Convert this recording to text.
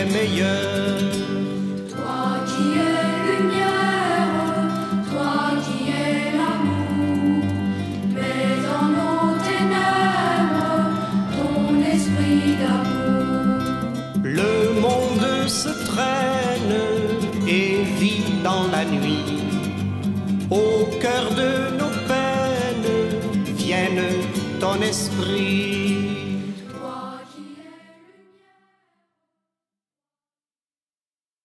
meilleur. Toi qui es lumière, toi qui es l'amour, mets dans nos ténèbres ton esprit d'amour. Le monde se traîne et vit dans la nuit. Au cœur de nos peines vienne ton esprit.